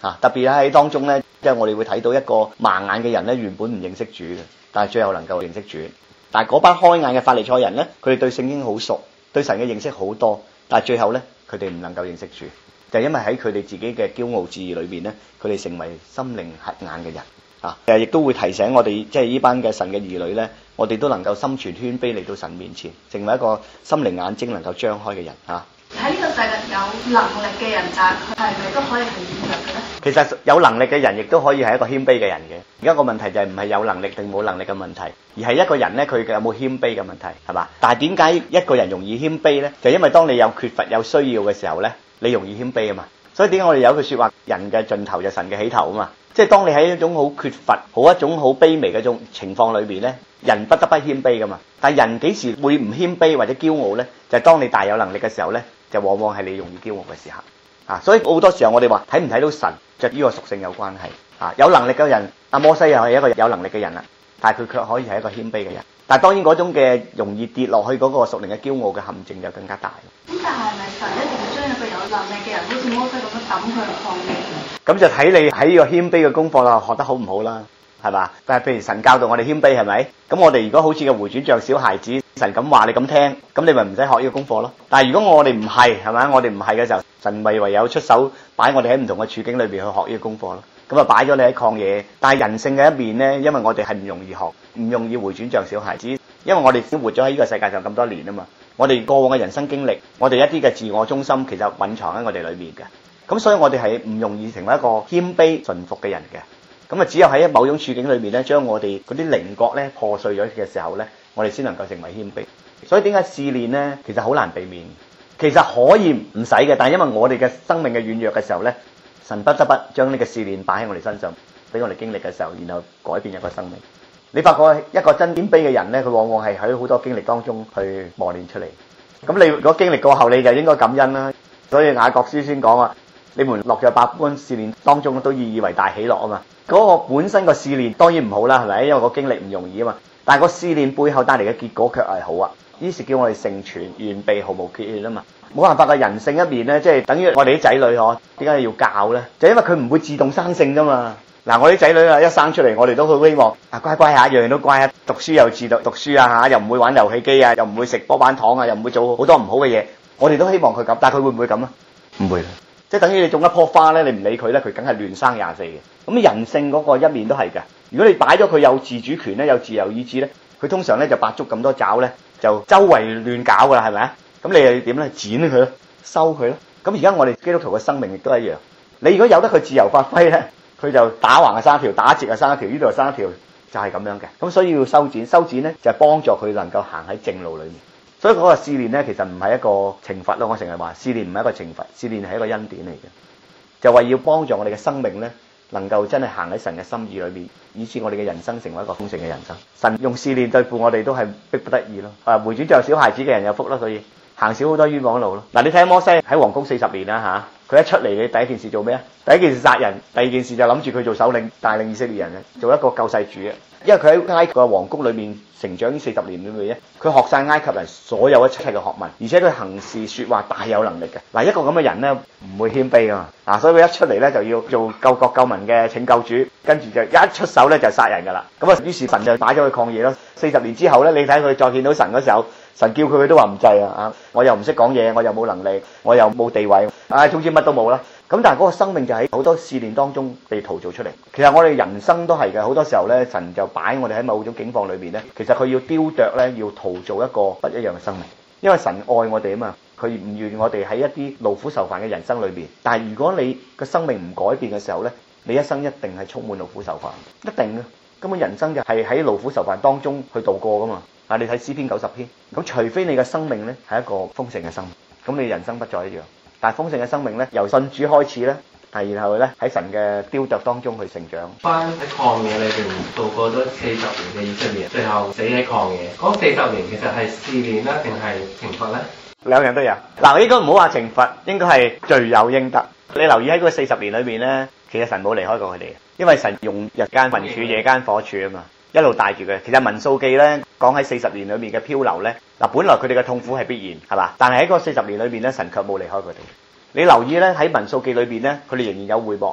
特別喺當中咧，即係我哋會睇到一個盲眼嘅人咧，原本唔認識主嘅，但係最後能夠認識主。但係嗰班開眼嘅法利賽人咧，佢哋對聖經好熟，對神嘅認識好多，但係最後咧，佢哋唔能夠認識主，就係因為喺佢哋自己嘅驕傲自義裏邊咧，佢哋成為心靈瞎眼嘅人。亦都會提醒我哋，即係呢班嘅神嘅兒女咧，我哋都能夠心存謙卑嚟到神面前，成為一個心靈眼睛能夠張開嘅人喺呢個世界有能力嘅人，但係佢係咪都可以係軟弱嘅咧？ 其實有能力嘅人亦都可以係一個謙卑嘅人嘅。而家個問題就係唔係有能力定冇能力嘅問題，而係一個人咧佢有冇謙卑嘅問題，係嘛？但係點解一個人容易謙卑咧？就因為當你有缺乏有需要嘅時候咧，你容易謙卑啊嘛。所以點解我哋有句説話，人嘅盡頭就神嘅起頭啊嘛。即係當你喺一種好缺乏、一種好卑微嘅種情況裏邊咧，人不得不謙卑噶嘛。但係人幾時會唔謙卑或者驕傲咧？就係當你大有能力嘅時候咧，就往往係你容易驕傲嘅時候。所以好多時候我哋話睇唔睇到神，就呢個屬性有關係。有能力嘅人，阿摩西又係一個有能力嘅人啦，但係佢卻可以係一個謙卑嘅人。但係當然嗰種嘅容易跌落去嗰個屬靈嘅驕傲嘅陷阱就更加大。 咁但係咪神一定要將一個有能力嘅人，好似摩西咁樣抌佢落曠野？ 咁就睇你喺呢個謙卑嘅功課啦，學得好唔好啦，係嘛？但係譬如神教導我哋謙卑，係咪？咁我哋如果好似個回轉像小孩子，神咁話你咁聽，咁你咪唔使學呢個功課咯。但係如果我哋唔係，係咪？我哋唔係嘅時候，神咪唯有出手擺我哋喺唔同嘅處境裏邊去學呢個功課咯。咁啊擺咗你喺曠野，但係人性嘅一面呢，因為我哋係唔容易學，唔容易回轉像小孩子，因為我哋先活咗喺呢個世界上咁多年啊嘛。我哋過往嘅人生經歷，我哋一啲嘅自我中心其實蘊藏喺我哋裏面嘅。咁所以我哋係唔容易成為一個謙卑順服嘅人嘅。咁啊只有喺某種處境裏面咧，將我哋嗰啲稜角咧破碎咗嘅時候咧，我哋先能夠成為謙卑。所以點解試煉咧，其實好難避免。其實可以唔使嘅，但係因為我哋嘅生命嘅軟弱嘅時候咧，神不得不將呢個試煉擺喺我哋身上，俾我哋經歷嘅時候，然後改變一個生命。你發覺一個真謙卑嘅人咧，佢往往係喺好多經歷當中去磨練出嚟。咁你如果經歷過後，你就應該感恩啦。所以雅各書先講啊，你們落在百般試煉當中，都以為大喜樂啊嘛。嗰個本身個試煉當然唔好啦，係咪？因為個經歷唔容易啊嘛。但係個試煉背後帶嚟嘅結果卻係好啊。於是叫我哋成全完備，毫無缺欠啊嘛。冇辦法嘅，人性一面咧，即係等於我哋啲仔女嗬，點解要教咧？就因為佢唔會自動生性噶嘛。嗱，我啲仔女啊，一生出嚟，我哋都好希望乖乖下，樣樣都乖啊，讀書又自讀書啊，又唔會玩遊戲機啊，又唔會食波板糖啊，又唔會做好多唔好嘅嘢。我哋都希望佢咁，但係佢會唔會咁啊？唔會。即係等於你種一棵花咧，你唔理佢咧，佢梗係亂生廿四嘅。咁人性嗰個一面都係㗎。如果你擺咗佢有自主權咧，有自由意志咧，佢通常咧就百足咁多爪咧，就周圍亂搞㗎啦，係咪啊？咁你又點咧？剪佢咯，收佢咯。咁而家我哋基督徒嘅生命亦都一樣。你如果有得佢自由發揮咧，佢就打橫啊生一條，打直啊生一條，呢度生一條，就係咁樣嘅。咁所以要修剪，修剪咧就係幫助佢能夠行喺正路裏面。所以嗰個試煉咧，其實唔係一個懲罰咯。我成日話試煉唔係一個懲罰，試煉係一個恩典嚟嘅，就為要幫助我哋嘅生命咧，能夠真係行喺神嘅心意裏面，以致我哋嘅人生成為一個豐盛嘅人生。神用試煉對付我哋都係逼不得已咯。回轉像小孩子嘅人有福咯，所以行少好多冤枉路咯。嗱，你睇下摩西喺皇宮40年啦嚇，佢一出嚟嘅第一件事做咩啊？第一件事殺人，第二件事就諗住佢做首領，帶領以色列人嘅，做一個救世主啊！因為佢喺埃及嘅皇宮裏面成長呢40年裏面咧，佢學晒埃及人所有一切嘅學問，而且佢行事說話大有能力嘅。嗱，一個咁嘅人咧，唔會謙卑噶嘛，所以佢一出嚟咧就要做救國救民嘅拯救主，跟住就一出手咧就殺人噶啦。咁啊，於是神就擺咗佢曠野咯。40年之後咧，你睇佢再見到神嗰時候，神叫佢都話唔制啊！我又唔識講嘢，我又冇能力，我又冇地位，總之乜都冇啦。咁但係嗰個生命就喺好多試煉當中被陶造出嚟。其實我哋人生都係嘅，好多時候咧，神就擺我哋喺某種境況裏邊咧，其實佢要雕琢咧，要陶造一個不一樣嘅生命。因為神愛我哋啊嘛，佢唔願我哋喺一啲勞苦受煩嘅人生裏邊。但係如果你個生命唔改變嘅時候咧，你一生一定係充滿勞苦受煩，一定嘅。根本人生就係喺勞苦受煩當中去度過噶嘛。你睇詩篇90篇，咁除非你嘅生命咧係一個豐盛嘅生命，咁你人生不再一樣。但係豐盛嘅生命咧，由信主開始咧，然後咧喺神嘅雕琢當中去成長。 翻喺曠野裏邊度過咗40年嘅以色列，最後死喺曠野。嗰40年其實係試煉啦，定係懲罰咧？ 兩樣都有。嗱，應該唔好話懲罰，應該係罪有應得。你留意喺嗰40年裏邊咧，其實神冇離開過佢哋，因為神用日間雲柱、夜間火柱啊嘛，一路帶住佢。其實民數記咧講喺40年裏面嘅漂流咧，本來佢哋嘅痛苦係必然係嘛，但係喺嗰40年裏邊咧，神卻冇離開佢哋。你留意咧喺民數記裏邊咧，佢哋仍然有會幕啊，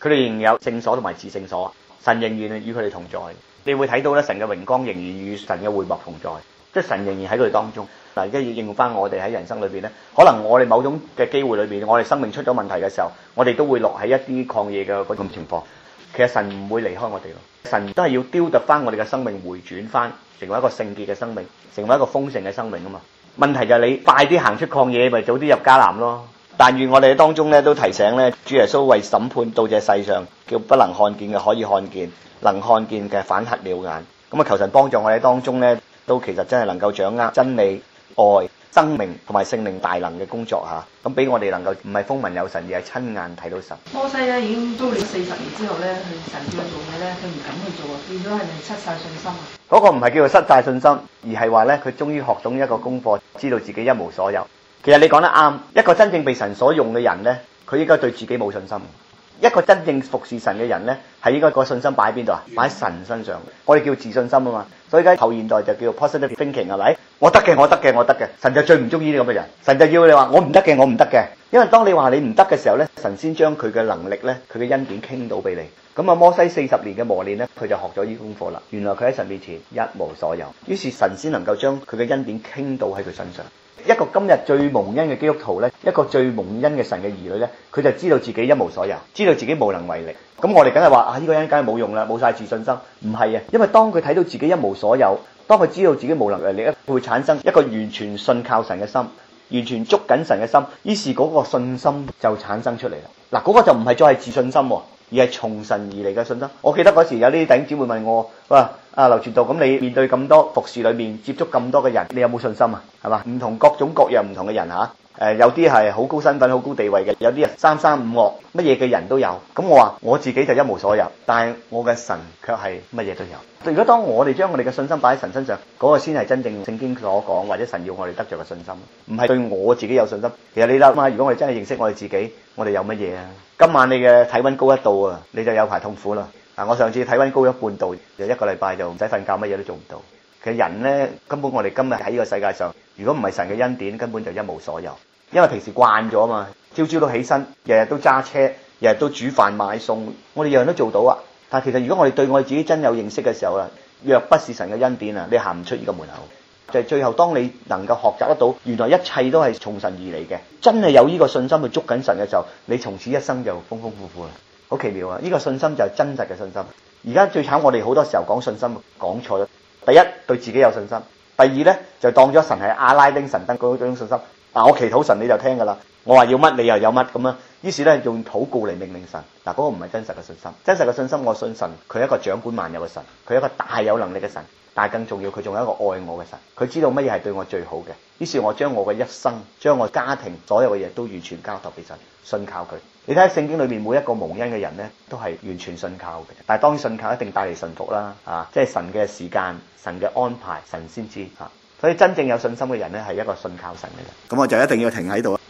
佢哋仍然有聖所同埋至聖所，神仍然與佢哋同在。你會睇到咧，神嘅榮光仍然與神嘅會幕同在，即係神仍然喺佢哋當中。嗱，而家要應用翻我哋喺人生裏邊咧，可能我哋某種嘅機會裏邊，我哋生命出咗問題嘅時候，我哋都會落喺一啲曠野嘅嗰種情況。其實神唔會離開我哋咯，神都係要雕琢翻我哋嘅生命，回轉翻成為一個聖潔嘅生命，成為一個豐盛嘅生命啊嘛。問題就係你快啲行出曠野，咪早啲入迦南咯。但願我哋當中咧都提醒咧，主耶穌為審判到這世上，叫不能看見嘅可以看見，能看見嘅反瞎了眼。咁啊，求神幫助我哋當中咧，都其實真係能夠掌握真理、愛、生命同埋聖靈大能嘅工作嚇，咁俾我哋能夠唔係風聞有神，而係親眼睇到神。 摩西咧已經操練40年之後咧，佢神叫佢做嘢咧，佢唔敢去做啊，變咗係咪失晒信心啊？ 嗰個唔係叫做失晒信心，而係話咧佢終於學懂一個功課，知道自己一無所有。其實你講得啱，一個真正被神所用嘅人咧，佢應該對自己冇信心。一個真正服侍神嘅人咧，係應該個信心擺喺邊度啊？擺喺神身上。我哋叫自信心啊嘛，所以而家後現代就叫做 positive thinking 係咪？我得嘅，我得嘅，我得嘅。神就最唔中意呢啲咁嘅人，神就要你話我唔得嘅，我唔得嘅。因為當你話你唔得嘅時候咧，神先將佢嘅能力咧，佢嘅恩典傾到俾你。咁啊，摩西40年嘅磨練咧，佢就學咗呢功課啦。原來佢喺神面前一無所有，於是神先能夠將佢嘅恩典傾到喺佢身上。一個今日最蒙恩嘅基督徒咧，一個最蒙恩嘅神嘅兒女咧，佢就知道自己一無所有，知道自己無能為力。咁我哋梗係話啊，呢個人梗係冇用啦，冇晒自信心。唔係啊，因為當佢睇到自己一無所有，當佢知道自己無能為力咧，會產生一個完全信靠神嘅心，完全捉緊神嘅心，於是嗰個信心就產生出嚟啦。嗱，嗰個就唔係再係自信心喎，而係從神而嚟嘅信心。我記得嗰時有啲弟兄姊妹問我，哇！劉傳道，咁你面對咁多服侍裏面接觸咁多嘅人，你有冇信心啊？係嘛？唔同各種各樣唔同嘅人嚇，有啲係好高身份、好高地位嘅，有啲係三山五岳，乜嘢嘅人都有。咁我話我自己就一無所有，但係我嘅神卻係乜嘢都有。如果當我哋將我哋嘅信心擺喺神身上，嗰個先係真正聖經所講或者神要我哋得着嘅信心，唔係對我自己有信心。其實你諗下，如果我哋真係認識我哋自己，我哋有乜嘢啊？今晚你嘅體溫高1度啊，你就有排痛苦啦。我上次體溫高1.5度，就1個禮拜就唔使瞓覺，乜嘢都做唔到。其實人呢，根本我哋今日喺呢個世界上，如果唔係神嘅恩典，根本就一無所有。因為平時慣咗嘛，朝朝都起身，日日都揸車，日日都煮飯買餸，我哋樣樣都做到啊。但其實如果我哋對我哋自己真有認識嘅時候啊，若不是神嘅恩典啊，你行唔出呢個門口。就係最後，當你能夠學習得到，原來一切都係從神而嚟嘅，真係有呢個信心去捉緊神嘅時候，你從此一生就豐豐富富啦。好奇妙啊！呢個信心就係真實嘅信心。而家最慘，我哋好多時候講信心講錯咗。第一，對自己有信心；第二咧，就當咗神係阿拉丁神燈嗰種信心。嗱，我祈禱神你就聽㗎啦，我話要乜你又有乜咁樣。於是咧，用禱告嚟命令神。嗱，嗰個唔係真實嘅信心。真實嘅信心，我信神，佢係一個掌管萬有嘅神，佢係一個大有能力嘅神。但係更重要，佢仲有一個愛我嘅神，佢知道乜嘢係對我最好嘅。於是我將我嘅一生，將我家庭所有嘅嘢都完全交託俾神，信靠佢。你睇下聖經裏面每一個蒙恩嘅人呢，都係完全信靠嘅。但係當然信靠一定帶嚟順服啦，即係神嘅時間、神嘅安排，神先知。所以真正有信心嘅人呢，係一個信靠神嘅人。咁我就一定要停喺度。